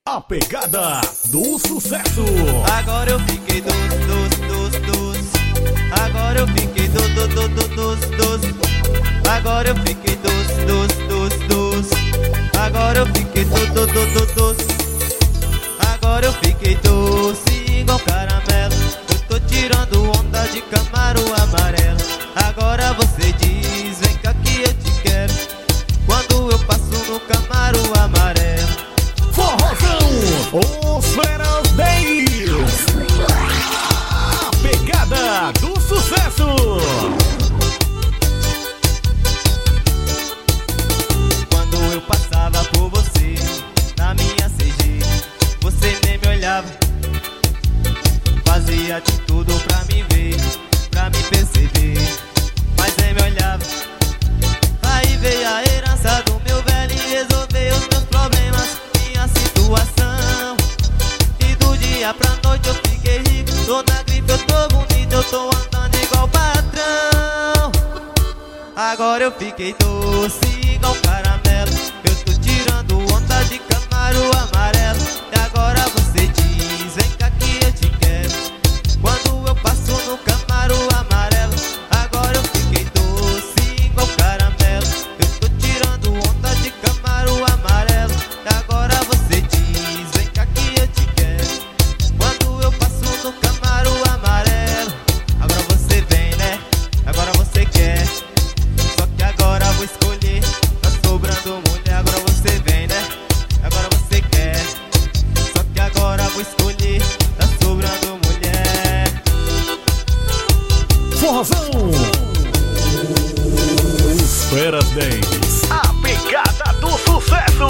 A pegada do sucesso. Agora eu fiquei dos. Agora eu fiquei dos. Agora eu fiquei dos. Agora eu fiquei dos. Agora eu fiquei doce igual caramelo. Eu tô tirando onda de Camaro amarelo. Agora você diz, vem cá que eu te quero. Quando eu passo no Camaro amarelo. Forrozão, os Feras Days. A pegada do sucesso. Quando eu passava por você, na minha CG, você nem me olhava. Fazia de tudo pra me ver, pra me perceber, mas nem me olhava. Aí veio a herança do meu velho e resolveu os meus problemas, minha situação. E do dia pra noite eu fiquei rico, tô na grife, eu tô bonito, eu tô andando igual patrão. Agora eu fiquei doce igual caramelo. Eu tô tirando onda de Camaro amarelo. E agora você diz, vem cá que eu te quero. Quando eu passo no Camaro amarelo. Agora eu fiquei doce igual caramelo. Eu tô tirando onda de Camaro amarelo. E agora você diz, vem cá que eu te quero. Quando eu passo no Camaro amarelo. Agora você vem, né? Agora você quer. Só que agora vou escolher, tá sobrando mulher. Agora você vem, né? Agora você quer. Só que agora vou escolher, tá sobrando mulher. Forrozão, os Feras Days. A pegada do sucesso.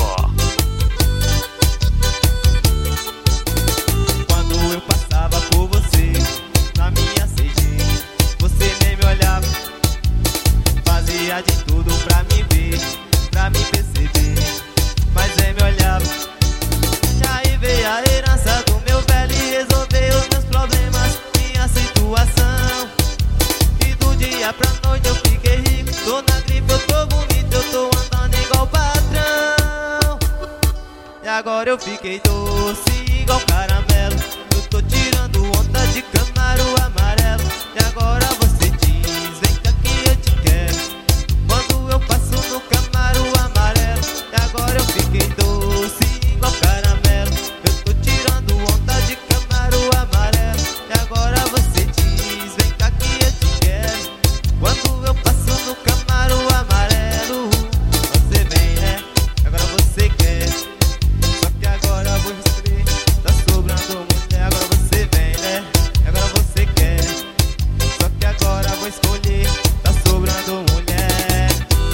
Quando eu passava por você, na minha CG, você nem me olhava. Fazia de tudo pra me ver, pra me perceber, mas nem me olhava. E aí veio a herança do meu velho e resolveu os meus problemas, minha situação. E do dia pra noite eu fiquei rico, tô na grife, eu tô bonito, eu tô andando igual patrão. E agora eu fiquei doce igual caramelo. Eu tô tirando onda de Camaro amarelo. E agora você diz, vem cá que eu te quero. Quando eu passo no Camaro amarelo. E agora eu fiquei doce igual caramelo. Eu tô tirando onda de Camaro amarelo. E agora você diz, vem cá que eu te quero. Quando eu passo no Camaro amarelo. Você vem, né? Agora você quer. Só que agora eu vou escolher, tá sobrando mulher. Agora você vem, né? Agora você quer. Só que agora eu vou escolher, tá sobrando mulher.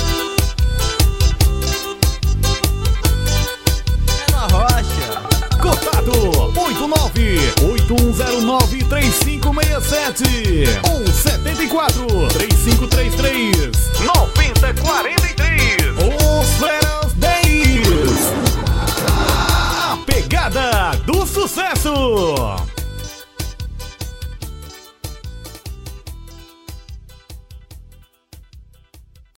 É na rocha. Contato 89-8109-3567 ou 74-3533-9043. Os Feras Days. A pegada do sucesso.